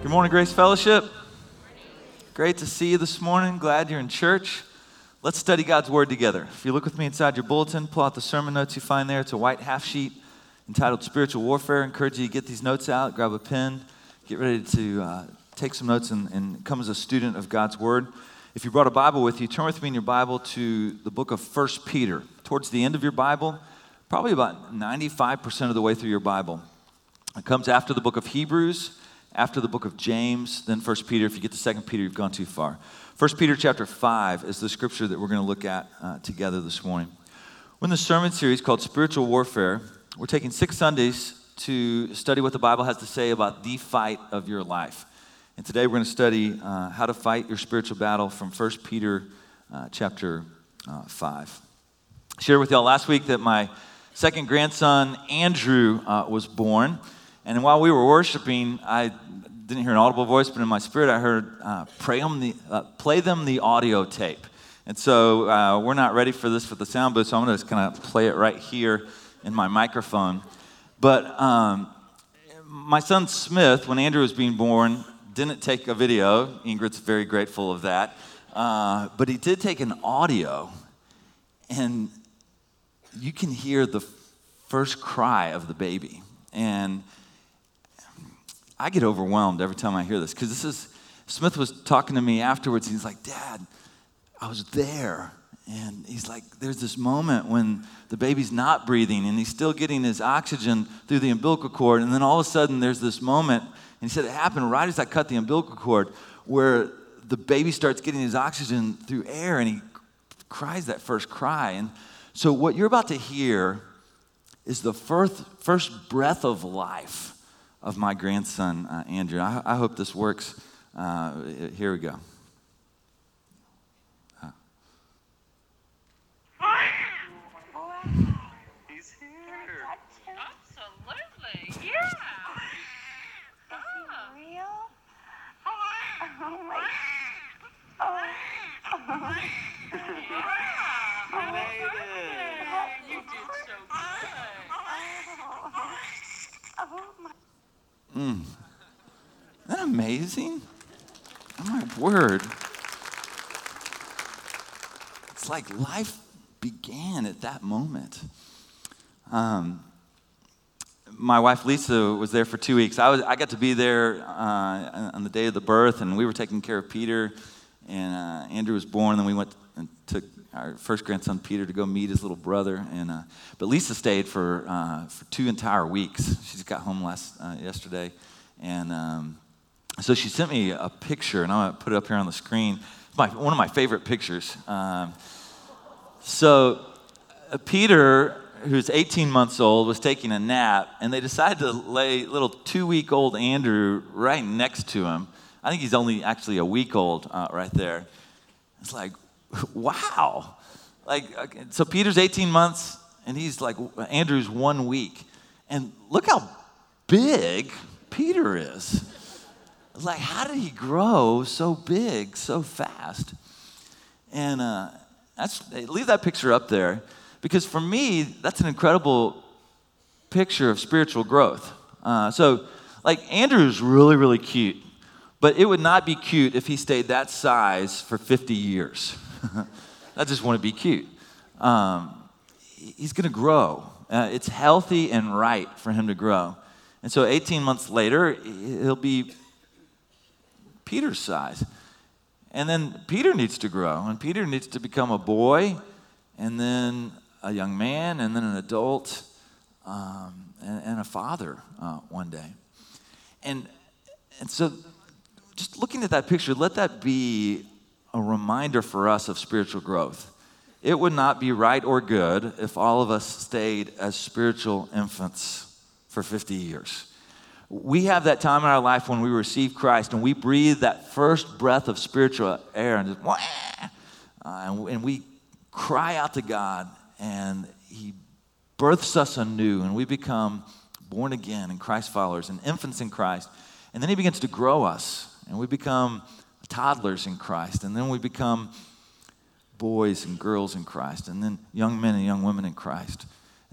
Good morning, Grace Fellowship. Great to see you this morning. Glad you're in church. Let's study God's Word together. If you look with me inside your bulletin, pull out the sermon notes you find there. It's a white half sheet entitled Spiritual Warfare. I encourage you to get these notes out, grab a pen, get ready to take some notes and come as a student of God's Word. If you brought a Bible with you, turn with me in your Bible to the book of 1 Peter. Towards the end of your Bible, probably about 95% of the way through your Bible. It comes after the book of Hebrews, after the book of James, then 1 Peter. If you get to 2 Peter, you've gone too far. 1 Peter chapter 5 is the scripture that we're going to look at together this morning. We're in the sermon series called Spiritual Warfare. We're taking 6 Sundays to study what the Bible has to say about the fight of your life. And today we're going to study how to fight your spiritual battle from 1 Peter chapter 5. I shared with y'all last week that my second grandson, Andrew, was born. And while we were worshiping, I didn't hear an audible voice, but in my spirit I heard, play them the audio tape. And so we're not ready for this with the sound booth, so I'm going to just kind of play it right here in my microphone. But my son Smith, when Andrew was being born, didn't take a video. Ingrid's very grateful of that. But he did take an audio, and you can hear the first cry of the baby. And I get overwhelmed every time I hear this, because Smith was talking to me afterwards. He's like, "Dad, I was there." And he's like, there's this moment when the baby's not breathing and he's still getting his oxygen through the umbilical cord. And then all of a sudden there's this moment, and he said it happened right as I cut the umbilical cord, where the baby starts getting his oxygen through air and he cries that first cry. And so what you're about to hear is the first breath of life of my grandson, Andrew. I hope this works. Here we go. He's here. Absolutely, yeah. Is he real? Oh my. Oh. You made it. You did so good. Oh my. Isn't that amazing? Oh my word. It's like life began at that moment. My wife Lisa was there for 2 weeks. I got to be there on the day of the birth, and we were taking care of Peter, and Andrew was born. Then we went and took our first grandson Peter to go meet his little brother, but Lisa stayed for 2 entire weeks. She just got home yesterday, and so she sent me a picture, and I'm gonna put it up here on the screen. One of my favorite pictures. So Peter, who's 18 months old, was taking a nap, and they decided to lay little 2-week-old Andrew right next to him. I think he's only actually a week old right there. It's like, wow. So Peter's 18 months, and he's like, Andrew's 1 week. And look how big Peter is. It's like, how did he grow so big so fast? And leave that picture up there, because for me, that's an incredible picture of spiritual growth. So Andrew's really, really cute, but it would not be cute if he stayed that size for 50 years. I just want to be cute. He's going to grow. It's healthy and right for him to grow. And so 18 months later, he'll be Peter's size. And then Peter needs to grow, and Peter needs to become a boy, and then a young man, and then an adult, and a father one day. And so just looking at that picture, let that be a reminder for us of spiritual growth. It would not be right or good if all of us stayed as spiritual infants for 50 years. We have that time in our life when we receive Christ and we breathe that first breath of spiritual air and just, and we cry out to God, and He births us anew, and we become born again and Christ followers and infants in Christ. And then He begins to grow us, and we become toddlers in Christ, and then we become boys and girls in Christ, and then young men and young women in Christ.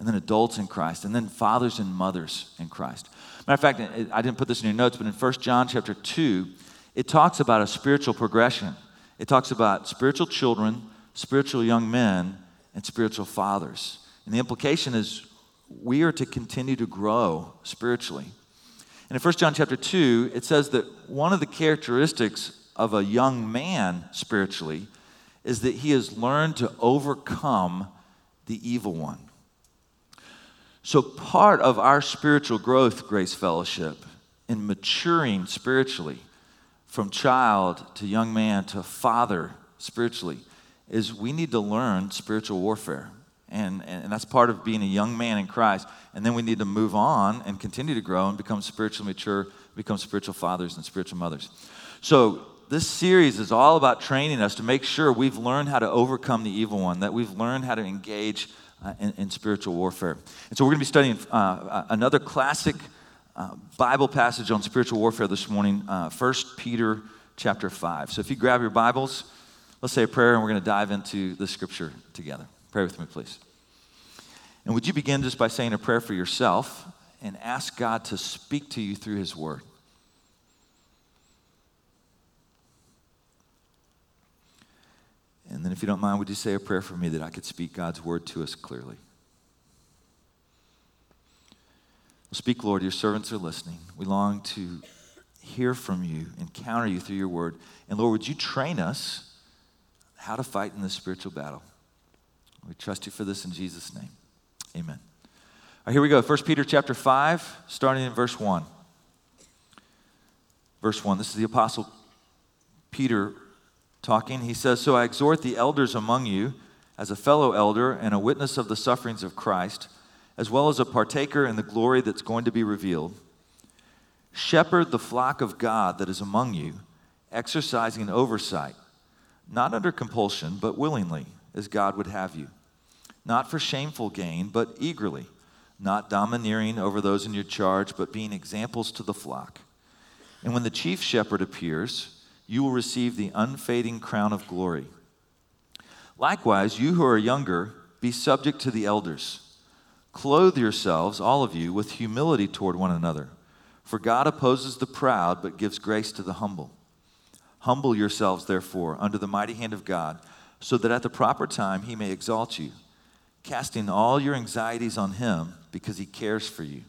and then adults in Christ, and then fathers and mothers in Christ. Matter of fact, I didn't put this in your notes, but in 1 John chapter 2, it talks about a spiritual progression. It talks about spiritual children, spiritual young men, and spiritual fathers. And the implication is we are to continue to grow spiritually. And in 1 John chapter 2, it says that one of the characteristics of a young man spiritually is that he has learned to overcome the evil one. So part of our spiritual growth, Grace Fellowship, in maturing spiritually from child to young man to father spiritually, is we need to learn spiritual warfare. And that's part of being a young man in Christ. And then we need to move on and continue to grow and become spiritually mature, become spiritual fathers and spiritual mothers. So this series is all about training us to make sure we've learned how to overcome the evil one, that we've learned how to engage in spiritual warfare. And so we're going to be studying another classic Bible passage on spiritual warfare this morning, 1 Peter chapter 5. So if you grab your Bibles, let's say a prayer and we're going to dive into the scripture together. Pray with me, please. And would you begin just by saying a prayer for yourself and ask God to speak to you through his word? And then if you don't mind, would you say a prayer for me that I could speak God's word to us clearly? Well, speak, Lord, your servants are listening. We long to hear from you, encounter you through your word. And Lord, would you train us how to fight in this spiritual battle? We trust you for this in Jesus' name. Amen. All right, here we go. 1 Peter chapter 5, starting in verse 1. Verse 1, this is the Apostle Peter talking. He says, "So I exhort the elders among you as a fellow elder and a witness of the sufferings of Christ, as well as a partaker in the glory that's going to be revealed. Shepherd the flock of God that is among you, exercising oversight, not under compulsion, but willingly, as God would have you. Not for shameful gain, but eagerly, not domineering over those in your charge, but being examples to the flock. And when the chief shepherd appears, you will receive the unfading crown of glory. Likewise, you who are younger, be subject to the elders. Clothe yourselves, all of you, with humility toward one another. For God opposes the proud, but gives grace to the humble. Humble yourselves, therefore, under the mighty hand of God, so that at the proper time he may exalt you, casting all your anxieties on him, because he cares for you.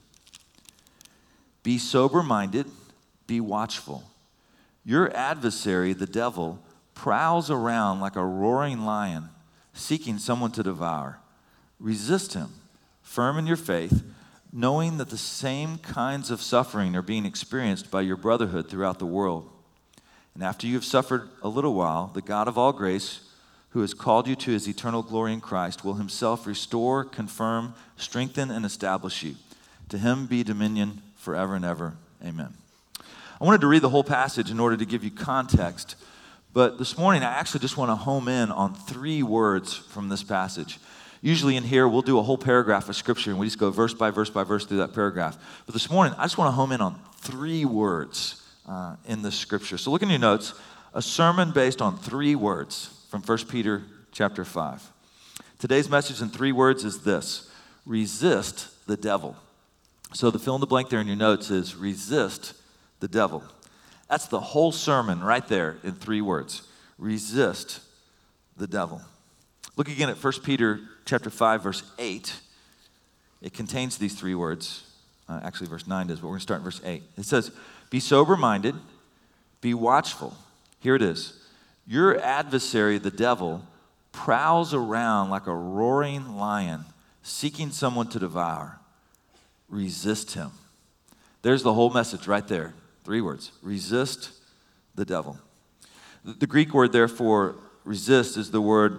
Be sober-minded, be watchful. Your adversary, the devil, prowls around like a roaring lion, seeking someone to devour. Resist him, firm in your faith, knowing that the same kinds of suffering are being experienced by your brotherhood throughout the world. And after you have suffered a little while, the God of all grace, who has called you to his eternal glory in Christ, will himself restore, confirm, strengthen, and establish you. To him be dominion forever and ever. Amen." I wanted to read the whole passage in order to give you context, but this morning I actually just want to home in on 3 words from this passage. Usually in here, we'll do a whole paragraph of scripture, and we just go verse by verse by verse through that paragraph. But this morning, I just want to home in on 3 words in the scripture. So look in your notes, a sermon based on 3 words from 1 Peter chapter 5. Today's message in 3 words is this: resist the devil. So the fill in the blank there in your notes is resist the devil. That's the whole sermon right there in 3 words. Resist the devil. Look again at 1 Peter chapter 5, verse 8. It contains these 3 words. Actually, verse 9 does, but we're going to start in verse 8. It says, "Be sober-minded, be watchful." Here it is. "Your adversary, the devil, prowls around like a roaring lion, seeking someone to devour. Resist him." There's the whole message right there. 3 words. Resist the devil. The Greek word there for resist is the word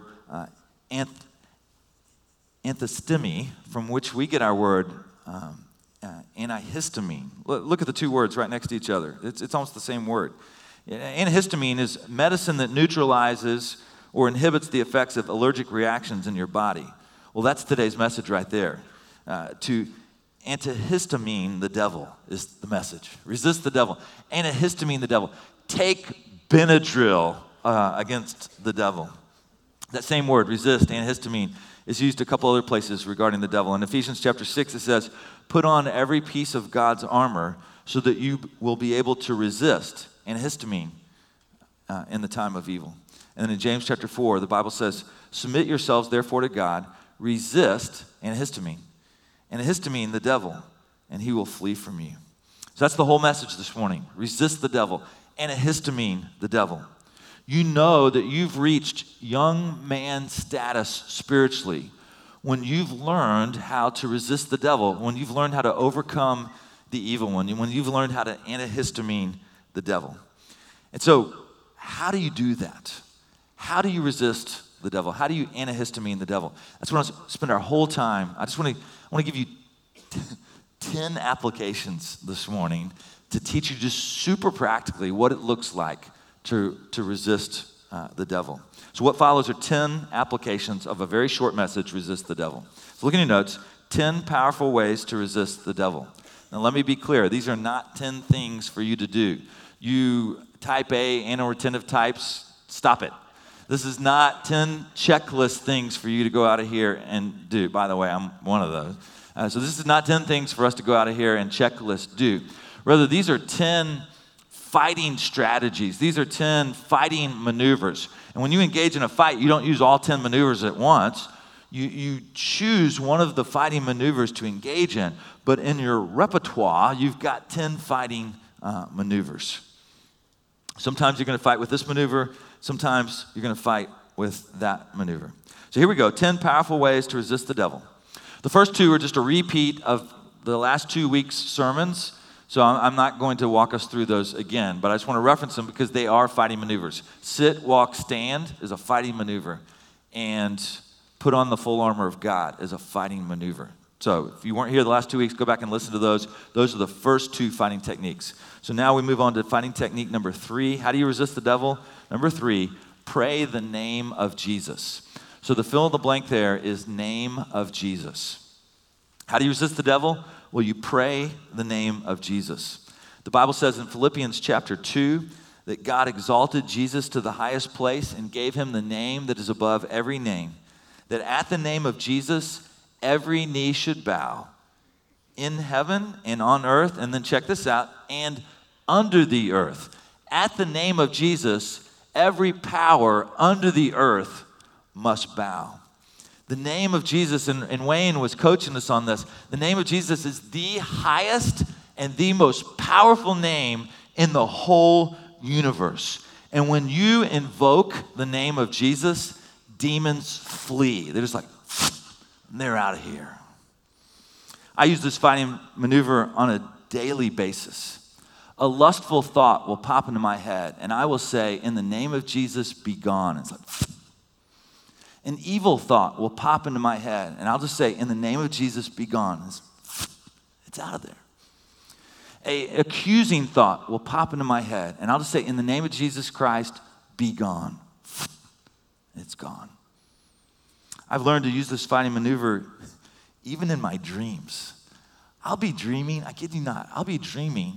anthistemi, from which we get our word antihistamine. Look at the 2 words right next to each other. It's almost the same word. Antihistamine is medicine that neutralizes or inhibits the effects of allergic reactions in your body. Well, that's today's message right there. To antihistamine the devil is the message. Resist the devil. Antihistamine the devil. Take Benadryl against the devil. That same word, resist, anhistamine, is used a couple other places regarding the devil. In Ephesians chapter 6, it says, put on every piece of God's armor so that you will be able to resist, anhistamine, in the time of evil. And then in James chapter 4, the Bible says, submit yourselves therefore to God, resist, anhistamine, the devil, and he will flee from you. So that's the whole message this morning. Resist the devil, anhistamine, the devil. You know that you've reached young man status spiritually when you've learned how to resist the devil, when you've learned how to overcome the evil one, when you've learned how to antihistamine the devil. And so, how do you do that? How do you resist the devil? How do you antihistamine the devil? That's what I want to spend our whole time. I want to give you 10 applications this morning to teach you just super practically what it looks like to resist the devil. So what follows are 10 applications of a very short message, resist the devil. So look in your notes, 10 powerful ways to resist the devil. Now let me be clear, these are not 10 things for you to do. You type A, anal retentive types, stop it. This is not 10 checklist things for you to go out of here and do. By the way, I'm one of those. So this is not 10 things for us to go out of here and checklist do. Rather, these are 10 fighting strategies. These are 10 fighting maneuvers. And when you engage in a fight, you don't use all 10 maneuvers at once. You choose one of the fighting maneuvers to engage in. But in your repertoire, you've got 10 fighting maneuvers. Sometimes you're going to fight with this maneuver. Sometimes you're going to fight with that maneuver. So here we go, 10 powerful ways to resist the devil. The first two are just a repeat of the last 2 weeks' sermons. So I'm not going to walk us through those again, but I just want to reference them because they are fighting maneuvers. Sit, walk, stand is a fighting maneuver. And put on the full armor of God is a fighting maneuver. So if you weren't here the last 2 weeks, go back and listen to those. Those are the first two fighting techniques. So now we move on to fighting technique number 3. How do you resist the devil? Number 3, pray the name of Jesus. So the fill in the blank there is name of Jesus. How do you resist the devil? Well, you pray the name of Jesus. The Bible says in Philippians chapter 2 that God exalted Jesus to the highest place and gave him the name that is above every name, that at the name of Jesus, every knee should bow in heaven and on earth, and then check this out, and under the earth. At the name of Jesus, every power under the earth must bow. The name of Jesus, and Wayne was coaching us on this, the name of Jesus is the highest and the most powerful name in the whole universe. And when you invoke the name of Jesus, demons flee. They're just like, they're out of here. I use this fighting maneuver on a daily basis. A lustful thought will pop into my head, and I will say, in the name of Jesus, be gone. It's like, an evil thought will pop into my head, and I'll just say, in the name of Jesus, be gone. It's out of there. An accusing thought will pop into my head, and I'll just say, in the name of Jesus Christ, be gone. It's gone. I've learned to use this fighting maneuver even in my dreams. I'll be dreaming, I kid you not, I'll be dreaming,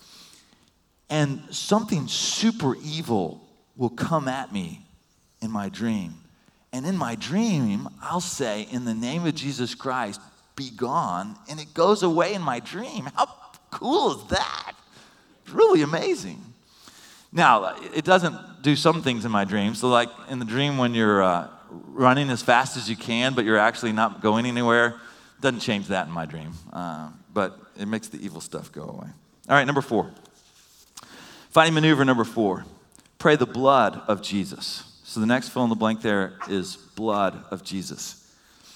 and something super evil will come at me in my dream. And in my dream, I'll say, in the name of Jesus Christ, be gone. And it goes away in my dream. How cool is that? It's really amazing. Now, it doesn't do some things in my dream. So like in the dream when you're running as fast as you can, but you're actually not going anywhere, it doesn't change that in my dream. But it makes the evil stuff go away. All right, number 4. Fighting maneuver number 4. Pray the blood of Jesus. So the next fill in the blank there is blood of Jesus.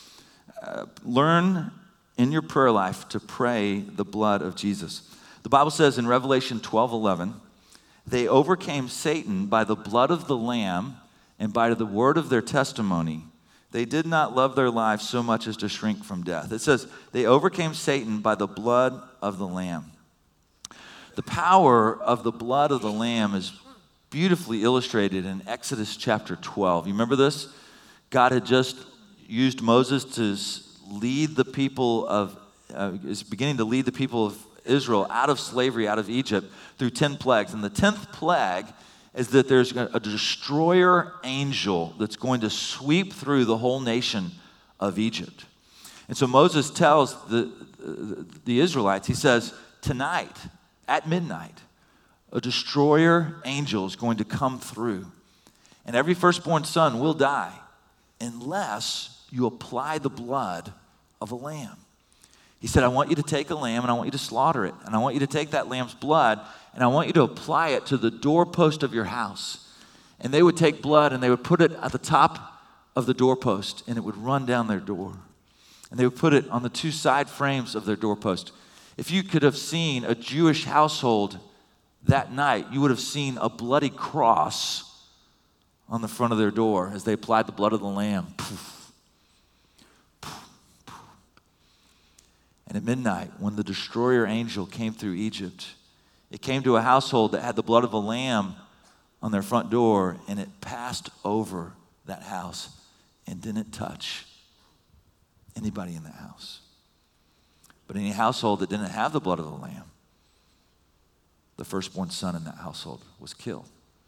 Learn in your prayer life to pray the blood of Jesus. The Bible says in Revelation 12:11, they overcame Satan by the blood of the Lamb and by the word of their testimony. They did not love their lives so much as to shrink from death. It says they overcame Satan by the blood of the Lamb. The power of the blood of the Lamb is beautifully illustrated in Exodus chapter 12. You remember this? God had just used Moses to lead the people of, is beginning to lead the people of Israel out of slavery, out of Egypt, through 10 plagues. And the 10th plague is that there's a destroyer angel that's going to sweep through the whole nation of Egypt. And so Moses tells the Israelites, he says, tonight at midnight, a destroyer angel is going to come through. And every firstborn son will die unless you apply the blood of a lamb. He said, I want you to take a lamb and I want you to slaughter it. And I want you to take that lamb's blood and I want you to apply it to the doorpost of your house. And they would take blood and they would put it at the top of the doorpost and it would run down their door. And they would put it on the two side frames of their doorpost. If you could have seen a Jewish household that night, you would have seen a bloody cross on the front of their door as they applied the blood of the lamb. Poof, poof, poof. And at midnight, when the destroyer angel came through Egypt, it came to a household that had the blood of a lamb on their front door, and it passed over that house and didn't touch anybody in the house. But any household that didn't have the blood of the lamb, the firstborn son in that household was killed.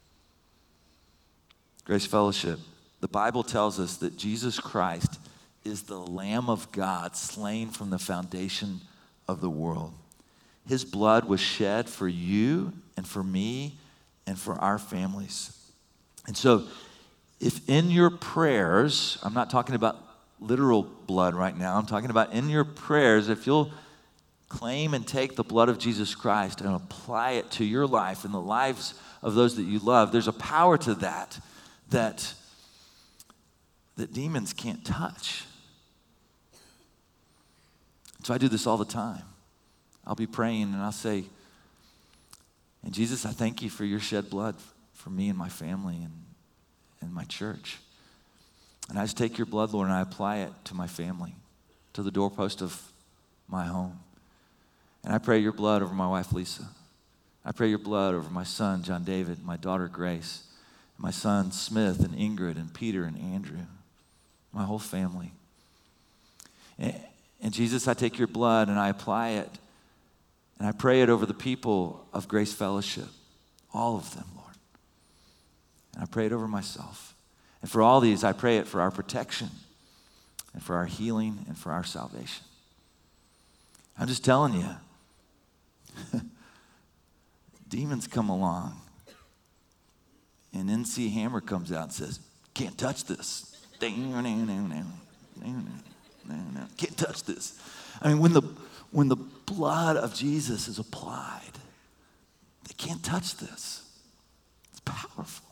Grace Fellowship, the Bible tells us that Jesus Christ is the Lamb of God slain from the foundation of the world. His blood was shed for you and for me and for our families. And so if in your prayers, I'm not talking about literal blood right now, I'm talking about in your prayers, if you'll claim and take the blood of Jesus Christ and apply it to your life and the lives of those that you love, there's a power to that demons can't touch. So I do this all the time. I'll be praying and I'll say, and Jesus, I thank you for your shed blood for me and my family and my church. And I just take your blood, Lord, and I apply it to my family, to the doorpost of my home. And I pray your blood over my wife, Lisa. I pray your blood over my son, John David, my daughter, Grace, my sons, Smith and Ingrid and Peter and Andrew, my whole family. And Jesus, I take your blood and I apply it and I pray it over the people of Grace Fellowship, all of them, Lord. And I pray it over myself. And for all these, I pray it for our protection and for our healing and for our salvation. I'm just telling you, demons come along and NC Hammer comes out and says, can't touch this. Can't touch this. I mean, when the blood of Jesus is applied, they can't touch this. It's powerful.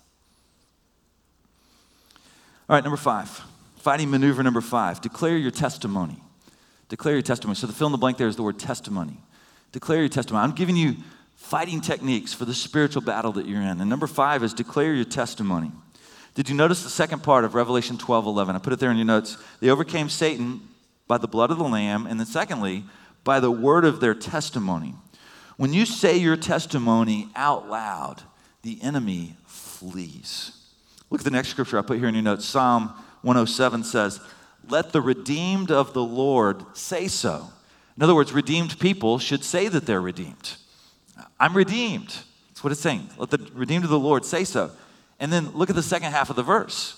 All right, number 5. Fighting maneuver number 5. Declare your testimony. Declare your testimony. So the fill in the blank there is the word testimony. Declare your testimony. I'm giving you fighting techniques for the spiritual battle that you're in. And number 5 is declare your testimony. Did you notice the second part of Revelation 12:11? I put it there in your notes. They overcame Satan by the blood of the Lamb, and then secondly, by the word of their testimony. When you say your testimony out loud, the enemy flees. Look at the next scripture I put here in your notes. Psalm 107 says, let the redeemed of the Lord say so. In other words, redeemed people should say that they're redeemed. I'm redeemed. That's what it's saying. Let the redeemed of the Lord say so. And then look at the second half of the verse.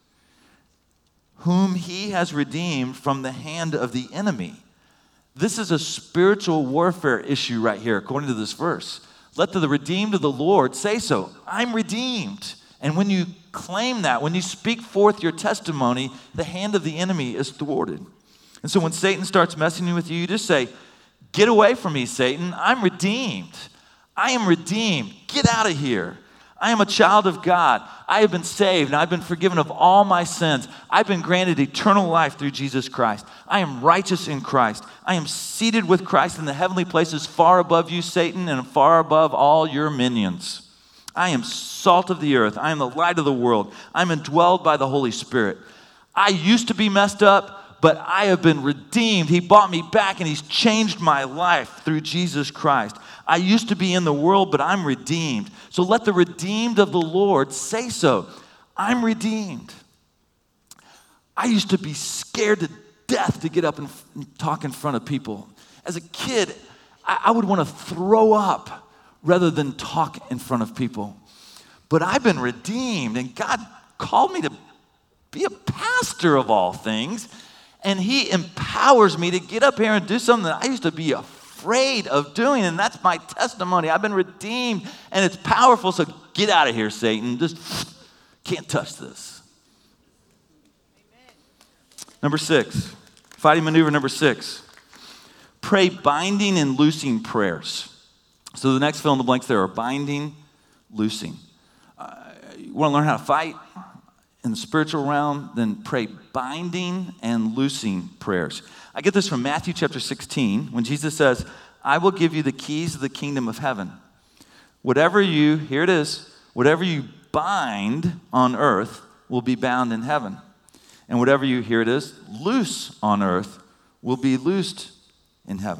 Whom he has redeemed from the hand of the enemy. This is a spiritual warfare issue right here, according to this verse. Let the redeemed of the Lord say so. I'm redeemed. And when you claim that, when you speak forth your testimony, the hand of the enemy is thwarted. And so when Satan starts messing with you, you just say, get away from me, Satan. I'm redeemed. I am redeemed. Get out of here. I am a child of God. I have been saved and I've been forgiven of all my sins. I've been granted eternal life through Jesus Christ. I am righteous in Christ. I am seated with Christ in the heavenly places far above you, Satan, and far above all your minions. I am salt of the earth. I am the light of the world. I'm indwelled by the Holy Spirit. I used to be messed up, but I have been redeemed. He bought me back and he's changed my life through Jesus Christ. I used to be in the world, but I'm redeemed. So let the redeemed of the Lord say so. I'm redeemed. I used to be scared to death to get up and talk in front of people. As a kid, I would want to throw up rather than talk in front of people. But I've been redeemed, and God called me to be a pastor of all things, and he empowers me to get up here and do something that I used to be afraid of doing, and that's my testimony. I've been redeemed, and it's powerful, so get out of here, Satan. Just can't touch this. Number 6, fighting maneuver number 6. Pray binding and loosing prayers. So the next fill in the blanks there are binding, loosing. You want to learn how to fight in the spiritual realm? Then pray binding and loosing prayers. I get this from Matthew chapter 16 when Jesus says, I will give you the keys of the kingdom of heaven. Whatever you bind on earth will be bound in heaven. And whatever you, here it is, loose on earth will be loosed in heaven.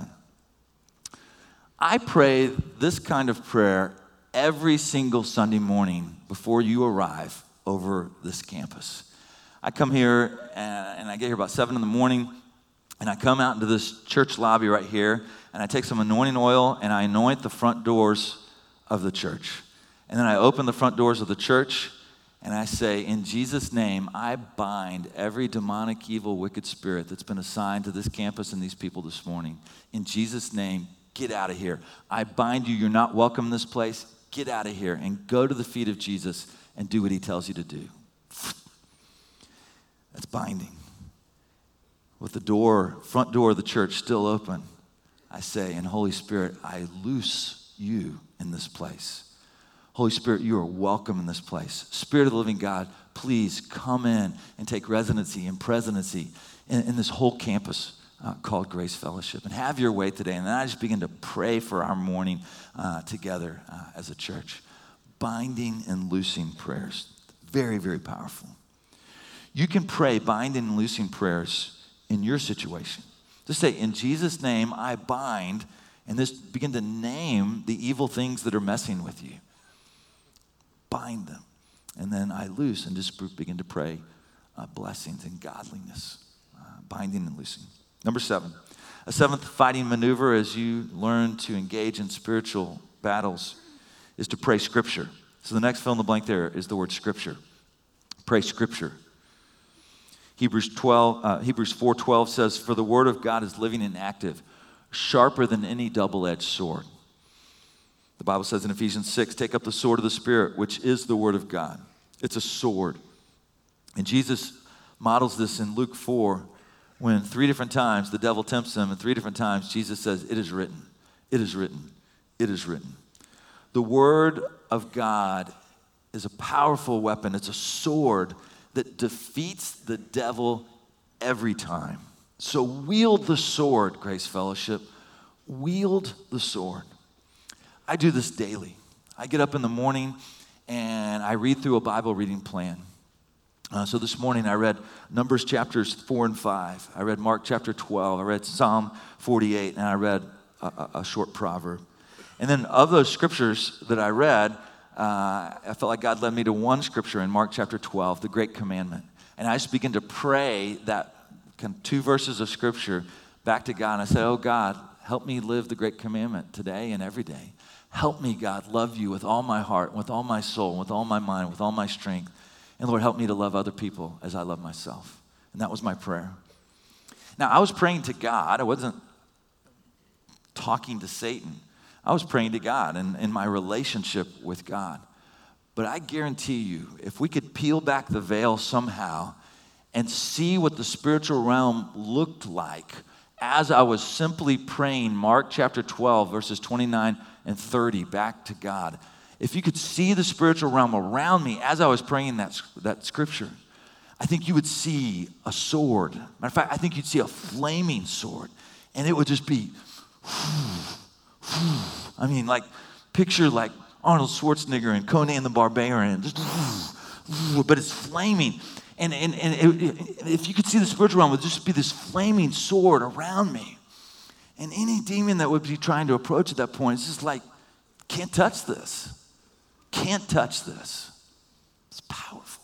I pray this kind of prayer every single Sunday morning before you arrive over this campus. I come here and I get here about 7 in the morning, and I come out into this church lobby right here, and I take some anointing oil and I anoint the front doors of the church. And then I open the front doors of the church and I say, in Jesus' name, I bind every demonic, evil, wicked spirit that's been assigned to this campus and these people this morning. In Jesus' name, get out of here. I bind you. You're not welcome in this place. Get out of here and go to the feet of Jesus and do what he tells you to do. That's binding. With the front door of the church still open, I say, and Holy Spirit, I loose you in this place. Holy Spirit, you are welcome in this place. Spirit of the living God, please come in and take residency and presidency in this whole campus called Grace Fellowship. And have your way today. And then I just begin to pray for our morning together as a church. Binding and loosing prayers. Very, very powerful. You can pray binding and loosing prayers in your situation. Just say, in Jesus' name, I bind, and just begin to name the evil things that are messing with you. Bind them. And then I loose and just begin to pray blessings and godliness. Binding and loosing. Number 7. A 7th fighting maneuver as you learn to engage in spiritual battles is to pray scripture. So the next fill in the blank there is the word scripture. Pray scripture. Hebrews 4:12 says, for the word of God is living and active, sharper than any double-edged sword. The Bible says in Ephesians 6, take up the sword of the Spirit, which is the word of God. It's a sword. And Jesus models this in Luke 4, when 3 different times the devil tempts him, and 3 different times Jesus says, it is written, it is written, it is written. The word of God is a powerful weapon. It's a sword that defeats the devil every time. So wield the sword, Grace Fellowship. Wield the sword. I do this daily. I get up in the morning and I read through a Bible reading plan. So this morning I read Numbers chapters 4 and 5. I read Mark chapter 12. I read Psalm 48, and I read a short proverb. And then of those scriptures that I read, I felt like God led me to one scripture in Mark chapter 12, the Great Commandment. And I just began to pray that 2 verses of scripture back to God. And I said, oh God, help me live the Great Commandment today and every day. Help me, God, love you with all my heart, with all my soul, with all my mind, with all my strength. And Lord, help me to love other people as I love myself. And that was my prayer. Now, I was praying to God. I wasn't talking to Satan. I was praying to God and in my relationship with God. But I guarantee you, if we could peel back the veil somehow and see what the spiritual realm looked like as I was simply praying Mark chapter 12, verses 29 and 30 back to God. If you could see the spiritual realm around me as I was praying that scripture, I think you would see a sword. Matter of fact, I think you'd see a flaming sword. And it would just be, I mean, like, picture like Arnold Schwarzenegger and Conan the Barbarian. Just, but it's flaming. And if you could see the spiritual realm, it would just be this flaming sword around me. And any demon that would be trying to approach at that point, it's just like, can't touch this. Can't touch this. It's powerful.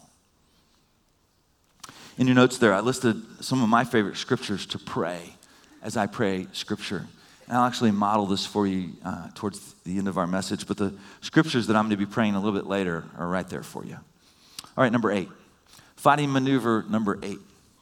In your notes there, I listed some of my favorite scriptures to pray as I pray scripture. And I'll actually model this for you towards the end of our message, but the scriptures that I'm going to be praying a little bit later are right there for you. All right, number 8. Fighting maneuver number 8.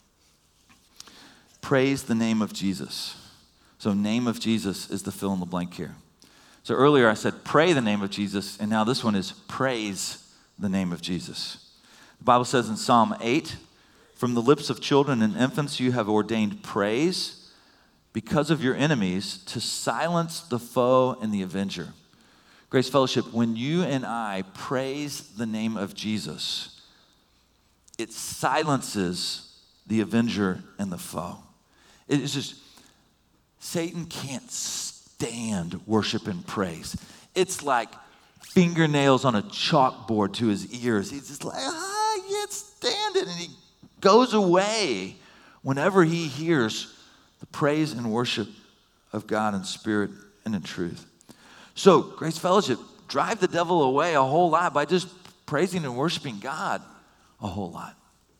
Praise the name of Jesus. So name of Jesus is the fill in the blank here. So earlier I said pray the name of Jesus, and now this one is praise the name of Jesus. The Bible says in Psalm 8, from the lips of children and infants you have ordained praise because of your enemies to silence the foe and the avenger. Grace Fellowship, when you and I praise the name of Jesus, it silences the avenger and the foe. It's just, Satan can't stand worship and praise. It's like fingernails on a chalkboard to his ears. He's just like, I can't stand it. And he goes away whenever he hears the praise and worship of God in spirit and in truth. So, Grace Fellowship, drive the devil away a whole lot by just praising and worshiping God a whole lot.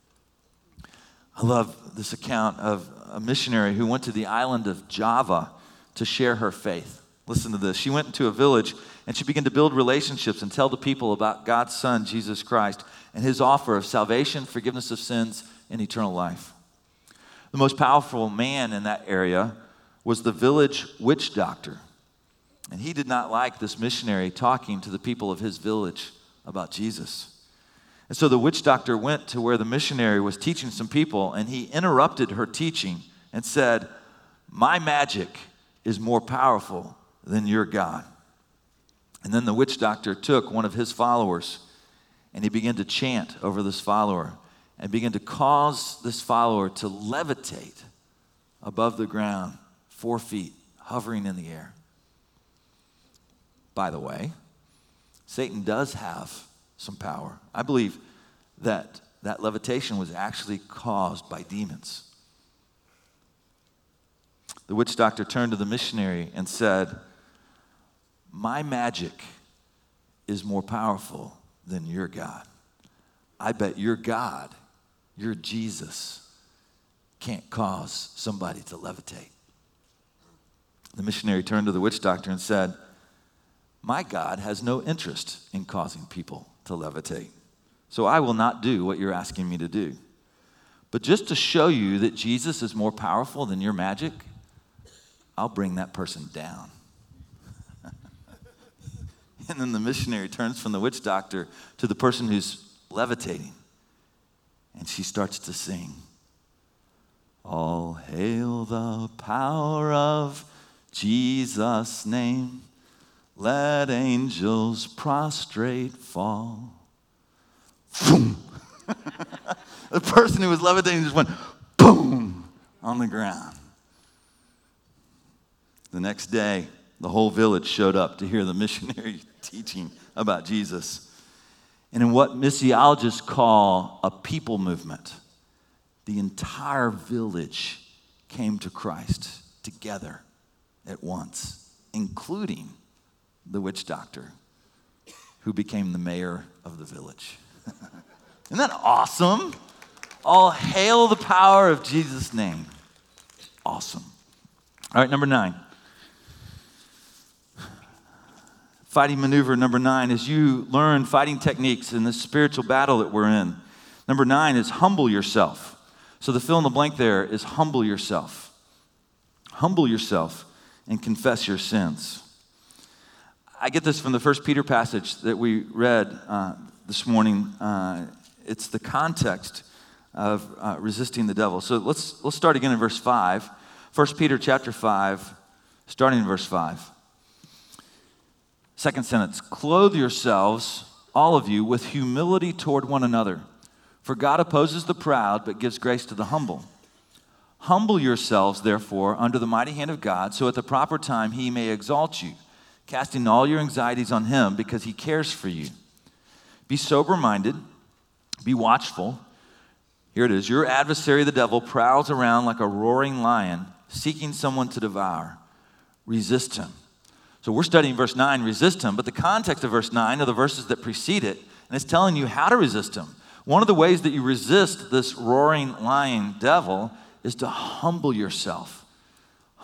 I love this account of a missionary who went to the island of Java to share her faith. Listen to this. She went into a village and she began to build relationships and tell the people about God's Son, Jesus Christ, and his offer of salvation, forgiveness of sins, and eternal life. The most powerful man in that area was the village witch doctor. And he did not like this missionary talking to the people of his village about Jesus. And so the witch doctor went to where the missionary was teaching some people, and he interrupted her teaching and said, my magic is more powerful than your God. And then the witch doctor took one of his followers, and he began to chant over this follower and began to cause this follower to levitate above the ground, 4 feet, hovering in the air. By the way, Satan does have some power. I believe that levitation was actually caused by demons. The witch doctor turned to the missionary and said, my magic is more powerful than your God. I bet your God, your Jesus, can't cause somebody to levitate. The missionary turned to the witch doctor and said, my God has no interest in causing people to levitate, so I will not do what you're asking me to do. But just to show you that Jesus is more powerful than your magic, I'll bring that person down. And then the missionary turns from the witch doctor to the person who's levitating, and she starts to sing, all hail the power of Jesus' name. Let angels prostrate fall. Boom. The person who was levitating just went boom on the ground. The next day, the whole village showed up to hear the missionary teaching about Jesus. And in what missiologists call a people movement, the entire village came to Christ together at once, including the witch doctor, who became the mayor of the village. Isn't that awesome? All hail the power of Jesus' name. Awesome. All right, number 9. Fighting maneuver number 9, as you learn fighting techniques in this spiritual battle that we're in. Number 9 is humble yourself. So the fill in the blank there is humble yourself. Humble yourself and confess your sins. I get this from the 1 Peter passage that we read this morning. It's the context of resisting the devil. So let's start again in verse 5. 1 Peter chapter 5, starting in verse 5. Second sentence, clothe yourselves, all of you, with humility toward one another. For God opposes the proud, but gives grace to the humble. Humble yourselves, therefore, under the mighty hand of God, so at the proper time he may exalt you, casting all your anxieties on him because he cares for you. Be sober-minded, be watchful. Here it is. Your adversary, the devil, prowls around like a roaring lion, seeking someone to devour. Resist him. So we're studying verse 9, resist him, but the context of verse 9 are the verses that precede it, and it's telling you how to resist him. One of the ways that you resist this roaring lion devil is to humble yourself.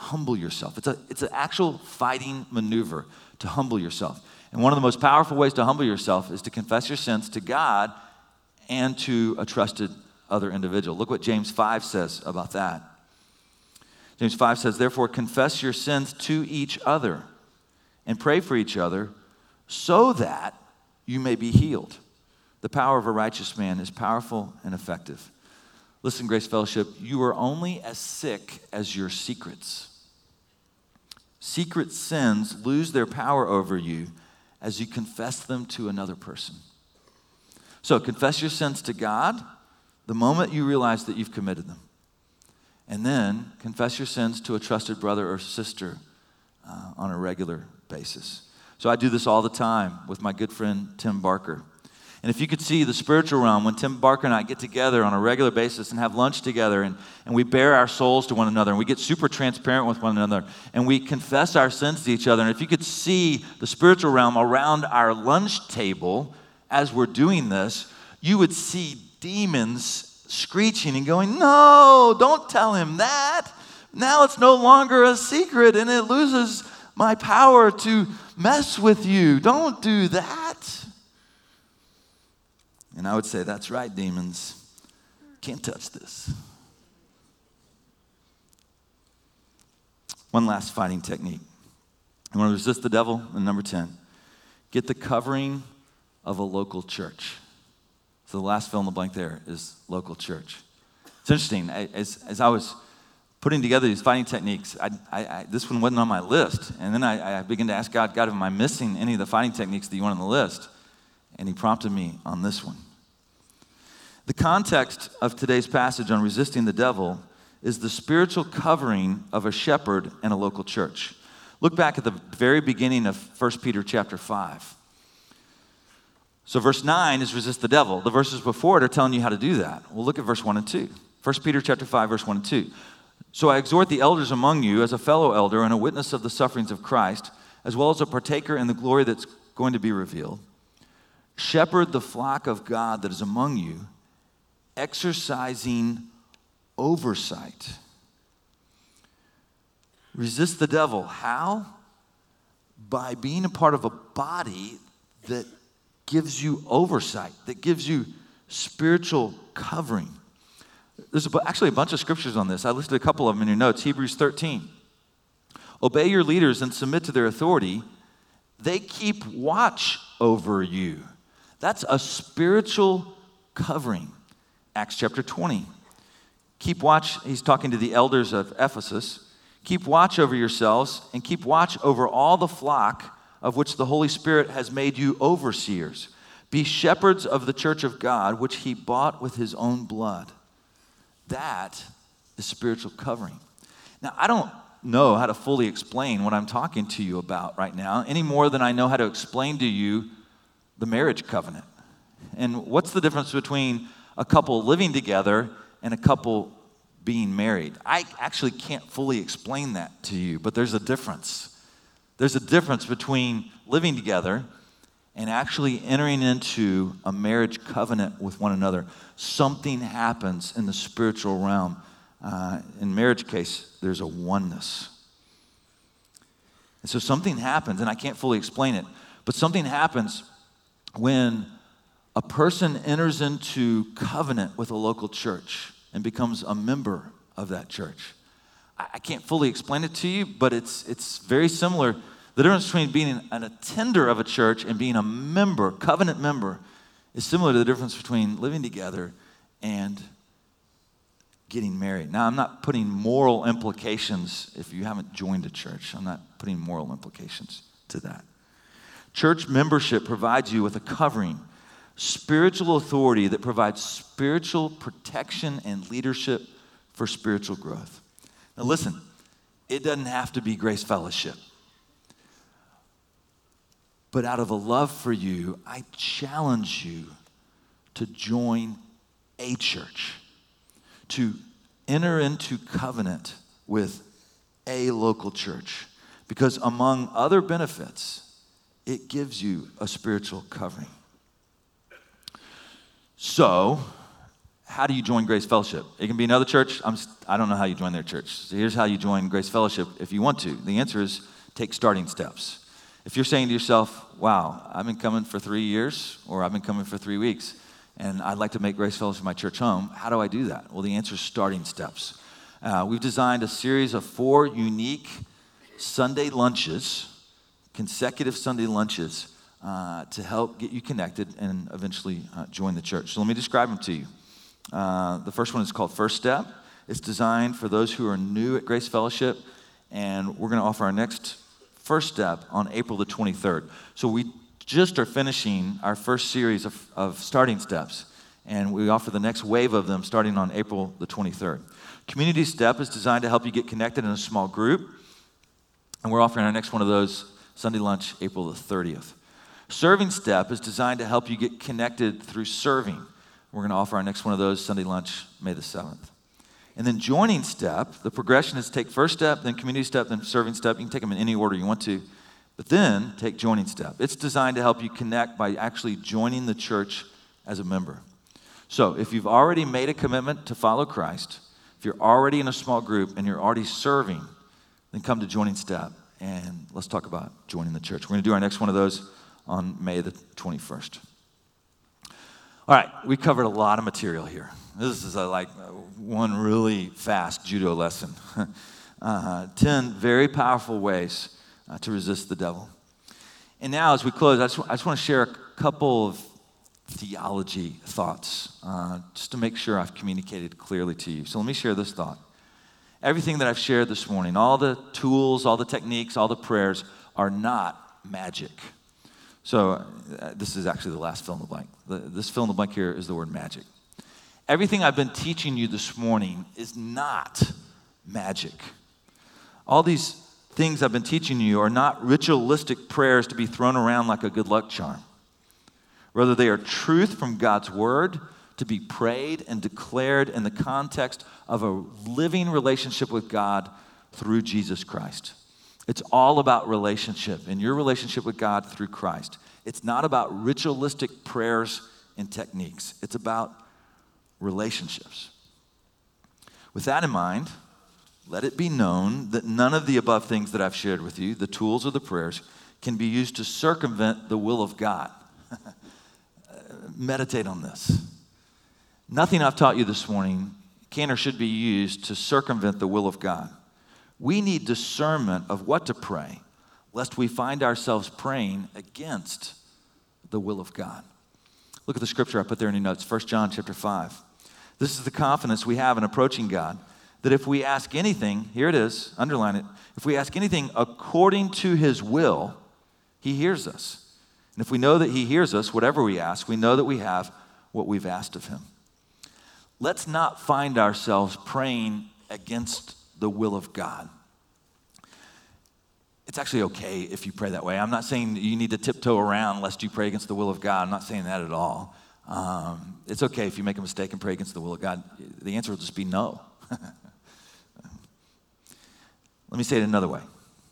humble yourself. It's an actual fighting maneuver to humble yourself. And one of the most powerful ways to humble yourself is to confess your sins to God and to a trusted other individual. Look what James 5 says about that. James 5 says, therefore confess your sins to each other and pray for each other so that you may be healed. The power of a righteous man is powerful and effective. Listen, Grace Fellowship, you are only as sick as your secrets. Secret sins lose their power over you as you confess them to another person. So confess your sins to God the moment you realize that you've committed them. And then confess your sins to a trusted brother or sister on a regular basis. So I do this all the time with my good friend Tim Barker. And if you could see the spiritual realm, when Tim Barker and I get together on a regular basis and have lunch together and we bare our souls to one another and we get super transparent with one another and we confess our sins to each other. And if you could see the spiritual realm around our lunch table as we're doing this, you would see demons screeching and going, no, don't tell him that. Now it's no longer a secret and it loses my power to mess with you. Don't do that. And I would say, that's right, demons. Can't touch this. One last fighting technique. You want to resist the devil? And number 10, get the covering of a local church. So the last fill in the blank there is local church. It's interesting. As I was putting together these fighting techniques, this one wasn't on my list. And then I began to ask God, am I missing any of the fighting techniques that you want on the list? And he prompted me on this one. The context of today's passage on resisting the devil is the spiritual covering of a shepherd and a local church. Look back at the very beginning of 1 Peter chapter 5. So verse 9 is resist the devil. The verses before it are telling you how to do that. Well, look at verse 1 and 2. 1 Peter chapter 5, verse 1 and 2. So I exhort the elders among you as a fellow elder and a witness of the sufferings of Christ, as well as a partaker in the glory that's going to be revealed. Shepherd the flock of God that is among you, exercising oversight. Resist the devil. How? By being a part of a body that gives you oversight, that gives you spiritual covering. There's actually a bunch of scriptures on this. I listed a couple of them in your notes. Hebrews 13. Obey your leaders and submit to their authority. They keep watch over you. That's a spiritual covering. Acts chapter 20. Keep watch. He's talking to the elders of Ephesus. Keep watch over yourselves and keep watch over all the flock of which the Holy Spirit has made you overseers. Be shepherds of the church of God, which he bought with his own blood. That is spiritual covering. Now, I don't know how to fully explain what I'm talking to you about right now, any more than I know how to explain to you the marriage covenant. And what's the difference between a couple living together and a couple being married? I actually can't fully explain that to you, but there's a difference. There's a difference between living together and actually entering into a marriage covenant with one another. Something happens in the spiritual realm. In marriage case, there's a oneness. And so something happens, and I can't fully explain it, but something happens when a person enters into covenant with a local church and becomes a member of that church. I can't fully explain it to you, but it's very similar. The difference between being an attender of a church and being a member, covenant member, is similar to the difference between living together and getting married. Now, I'm not putting moral implications if you haven't joined a church. I'm not putting moral implications to that. Church membership provides you with a covering, spiritual authority that provides spiritual protection and leadership for spiritual growth. Now listen, it doesn't have to be Grace Fellowship. But out of a love for you, I challenge you to join a church, to enter into covenant with a local church. Because among other benefits, it gives you a spiritual covering. So, how do you join Grace Fellowship? It can be another church. I don't know how you join their church. So here's how you join Grace Fellowship if you want to. The answer is take starting steps. If you're saying to yourself, wow, I've been coming for 3 years, or I've been coming for 3 weeks, and I'd like to make Grace Fellowship my church home, how do I do that? Well, the answer is starting steps. We've designed a series of 4 unique Sunday lunches, consecutive Sunday lunches, to help get you connected and eventually join the church. So let me describe them to you. The first one is called First Step. It's designed for those who are new at Grace Fellowship, and we're going to offer our next First Step on April the 23rd. So we just are finishing our first series of starting steps, and we offer the next wave of them starting on April the 23rd. Community Step is designed to help you get connected in a small group, and we're offering our next one of those Sunday lunch April the 30th. Serving Step is designed to help you get connected through serving. We're going to offer our next one of those Sunday lunch May the 7th. And then Joining Step, the progression is take First Step, then Community Step, then Serving Step. You can take them in any order you want to, but then take Joining Step. It's designed to help you connect by actually joining the church as a member. So if you've already made a commitment to follow Christ, if you're already in a small group and you're already serving, then come to Joining Step and let's talk about joining the church. We're going to do our next one of those on May the 21st. All right, we covered a lot of material here. This is one really fast judo lesson. 10 very powerful ways to resist the devil. And now as we close, I just want to share a couple of theology thoughts, just to make sure I've communicated clearly to you. So let me share this thought. Everything that I've shared this morning, all the tools, all the techniques, all the prayers are not magic. So this is actually the last fill in the blank. This fill in the blank here is the word magic. Everything I've been teaching you this morning is not magic. All these things I've been teaching you are not ritualistic prayers to be thrown around like a good luck charm. Rather, they are truth from God's word to be prayed and declared in the context of a living relationship with God through Jesus Christ. It's all about relationship and your relationship with God through Christ. It's not about ritualistic prayers and techniques. It's about relationships. With that in mind, let it be known that none of the above things that I've shared with you, the tools or the prayers, can be used to circumvent the will of God. Meditate on this. Nothing I've taught you this morning can or should be used to circumvent the will of God. We need discernment of what to pray, lest we find ourselves praying against the will of God. Look at the scripture I put there in your notes, 1 John chapter 5. This is the confidence we have in approaching God, that if we ask anything, here it is, underline it, if we ask anything according to his will, he hears us. And if we know that he hears us, whatever we ask, we know that we have what we've asked of him. Let's not find ourselves praying against the will of God. It's actually okay if you pray that way. I'm not saying you need to tiptoe around lest you pray against the will of God. I'm not saying that at all. It's okay if you make a mistake and pray against the will of God. The answer will just be no. Let me say it another way.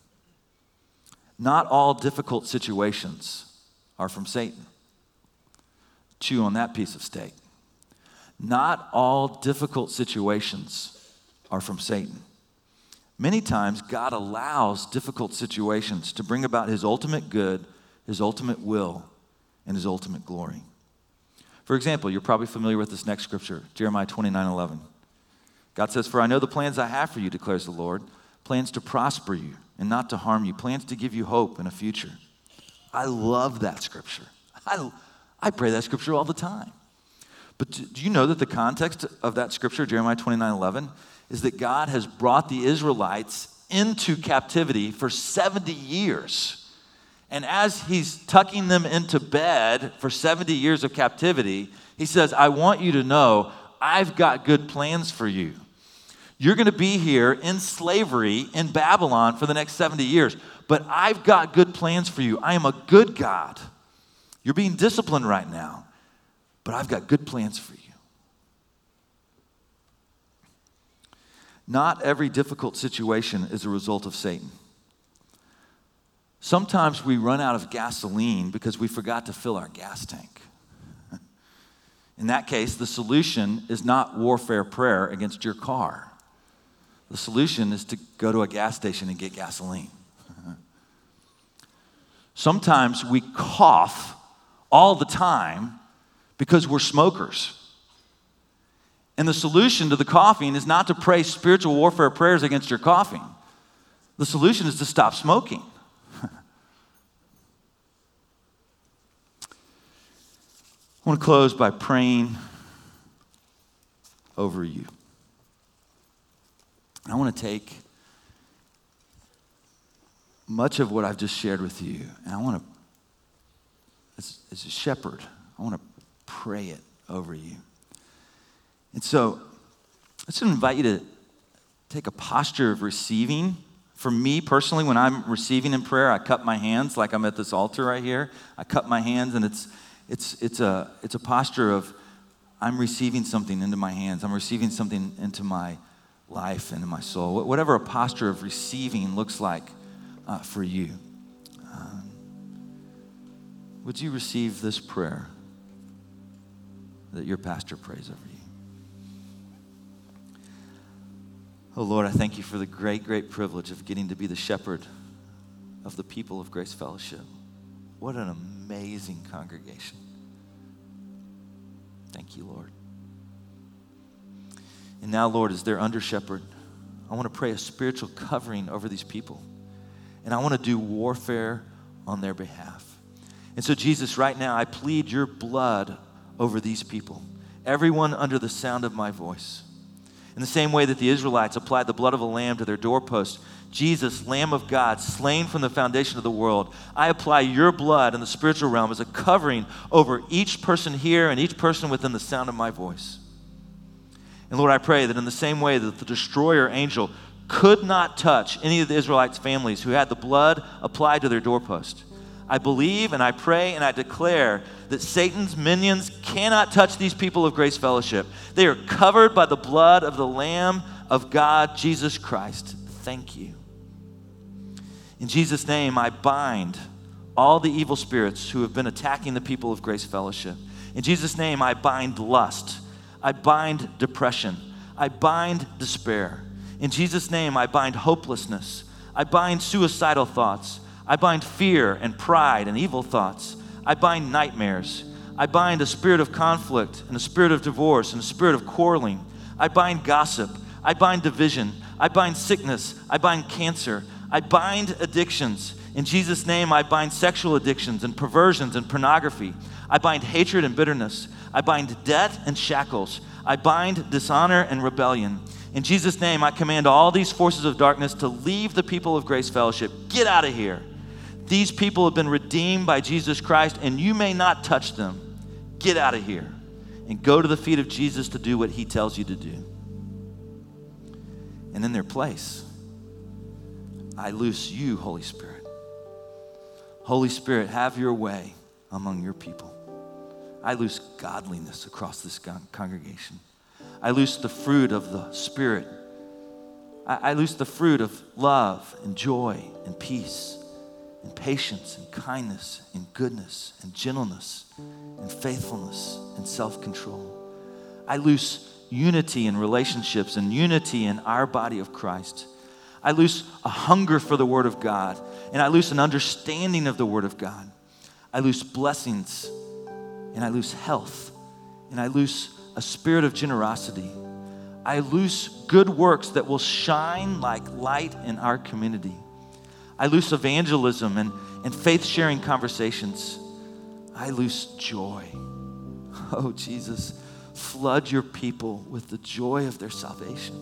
Not all difficult situations are from Satan. Chew on that piece of steak. Not all difficult situations are from Satan. Many times, God allows difficult situations to bring about his ultimate good, his ultimate will, and his ultimate glory. For example, you're probably familiar with this next scripture, Jeremiah 29:11. God says, "For I know the plans I have for you, declares the Lord, plans to prosper you and not to harm you, plans to give you hope and a future." I love that scripture. I pray that scripture all the time. But do you know that the context of that scripture, Jeremiah 29:11, is that God has brought the Israelites into captivity for 70 years. And as he's tucking them into bed for 70 years of captivity, he says, I want you to know I've got good plans for you. You're going to be here in slavery in Babylon for the next 70 years, but I've got good plans for you. I am a good God. You're being disciplined right now, but I've got good plans for you. Not every difficult situation is a result of Satan. Sometimes we run out of gasoline because we forgot to fill our gas tank. In that case, the solution is not warfare prayer against your car. The solution is to go to a gas station and get gasoline. Sometimes we cough all the time because we're smokers. And the solution to the coughing is not to pray spiritual warfare prayers against your coughing. The solution is to stop smoking. I want to close by praying over you. I want to take much of what I've just shared with you, and I want to, as a shepherd, I want to pray it over you. And so, let's invite you to take a posture of receiving. For me personally, when I'm receiving in prayer, I cup my hands like I'm at this altar right here. I cup my hands, and it's a posture of I'm receiving something into my hands. I'm receiving something into my life and in my soul. Whatever a posture of receiving looks like for you. Would you receive this prayer that your pastor prays over you? Oh Lord, I thank you for the great, great privilege of getting to be the shepherd of the people of Grace Fellowship. What an amazing congregation. Thank you, Lord. And now, Lord, as their under shepherd, I want to pray a spiritual covering over these people. And I want to do warfare on their behalf. And so, Jesus, right now, I plead your blood over these people, everyone under the sound of my voice. In the same way that the Israelites applied the blood of a lamb to their doorpost, Jesus, Lamb of God, slain from the foundation of the world, I apply your blood in the spiritual realm as a covering over each person here and each person within the sound of my voice. And Lord, I pray that in the same way that the destroyer angel could not touch any of the Israelites' families who had the blood applied to their doorpost, I believe and I pray and I declare that Satan's minions cannot touch these people of Grace Fellowship. They are covered by the blood of the Lamb of God, Jesus Christ. Thank you. In Jesus' name, I bind all the evil spirits who have been attacking the people of Grace Fellowship. In Jesus' name, I bind lust. I bind depression. I bind despair. In Jesus' name, I bind hopelessness. I bind suicidal thoughts. I bind fear and pride and evil thoughts. I bind nightmares. I bind a spirit of conflict and a spirit of divorce and a spirit of quarreling. I bind gossip. I bind division. I bind sickness. I bind cancer. I bind addictions. In Jesus' name, I bind sexual addictions and perversions and pornography. I bind hatred and bitterness. I bind debt and shackles. I bind dishonor and rebellion. In Jesus' name, I command all these forces of darkness to leave the people of Grace Fellowship. Get out of here. These people have been redeemed by Jesus Christ, and you may not touch them. Get out of here and go to the feet of Jesus to do what he tells you to do. And in their place, I loose you, Holy Spirit. Holy Spirit, have your way among your people. I loose godliness across this congregation. I loose the fruit of the Spirit. I loose the fruit of love and joy and peace and patience and kindness and goodness and gentleness and faithfulness and self-control. I loose unity in relationships and unity in our body of Christ. I loose a hunger for the Word of God, and I loose an understanding of the Word of God. I loose blessings, and I loose health, and I loose a spirit of generosity. I loose good works that will shine like light in our community. I loose evangelism and faith-sharing conversations. I loose joy. Oh, Jesus, flood your people with the joy of their salvation.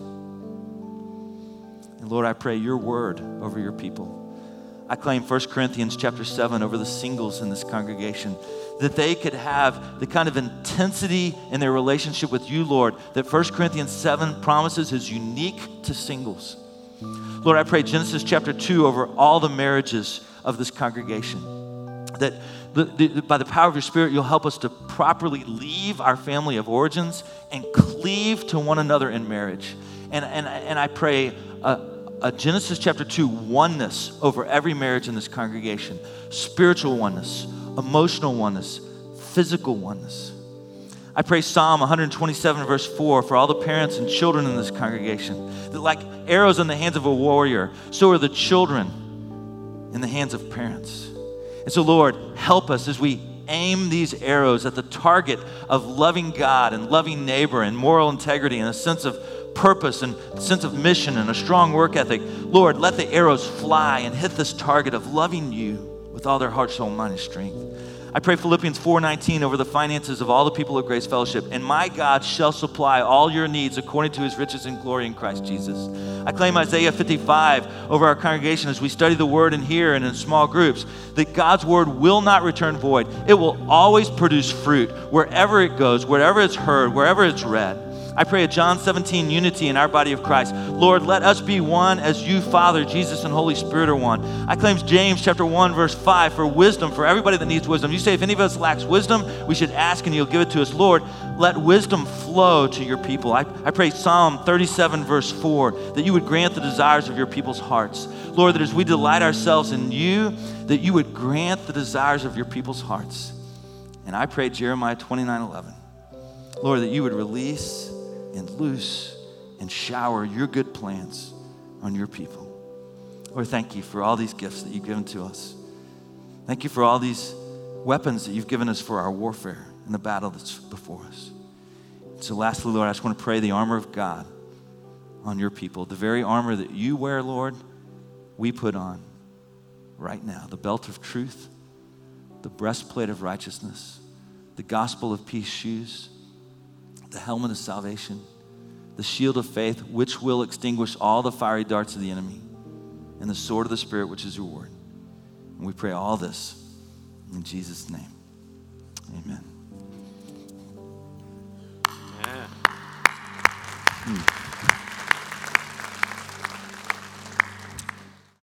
And Lord, I pray your word over your people. I claim 1 Corinthians chapter 7 over the singles in this congregation, that they could have the kind of intensity in their relationship with you, Lord, that 1 Corinthians 7 promises is unique to singles. Lord, I pray Genesis chapter 2 over all the marriages of this congregation, that by the power of your Spirit, you'll help us to properly leave our family of origins and cleave to one another in marriage. And I pray a Genesis chapter 2 oneness over every marriage in this congregation, spiritual oneness, emotional oneness, physical oneness. I pray Psalm 127 verse 4 for all the parents and children in this congregation, that like arrows in the hands of a warrior, so are the children in the hands of parents. And so Lord, help us as we aim these arrows at the target of loving God and loving neighbor and moral integrity and a sense of purpose and a sense of mission and a strong work ethic. Lord, let the arrows fly and hit this target of loving you with all their heart, soul, mind, and strength. I pray Philippians 4:19 over the finances of all the people of Grace Fellowship. And my God shall supply all your needs according to his riches and glory in Christ Jesus. I claim Isaiah 55 over our congregation as we study the word in here and in small groups, that God's word will not return void. It will always produce fruit wherever it goes, wherever it's heard, wherever it's read. I pray a John 17 unity in our body of Christ. Lord, let us be one as you, Father, Jesus, and Holy Spirit are one. I claim James chapter 1, verse 5 for wisdom, for everybody that needs wisdom. You say if any of us lacks wisdom, we should ask and you'll give it to us. Lord, let wisdom flow to your people. I pray Psalm 37, verse 4, that you would grant the desires of your people's hearts. Lord, that as we delight ourselves in you, that you would grant the desires of your people's hearts. And I pray Jeremiah 29:11, Lord, that you would release and loose and shower your good plans on your people. Lord, thank you for all these gifts that you've given to us. Thank you for all these weapons that you've given us for our warfare and the battle that's before us. So lastly, Lord, I just want to pray the armor of God on your people. The very armor that you wear, Lord, we put on right now. The belt of truth, the breastplate of righteousness, the gospel of peace shoes, the helmet of salvation, the shield of faith, which will extinguish all the fiery darts of the enemy, and the sword of the Spirit, which is your word. And we pray all this in Jesus' name. Amen. Yeah.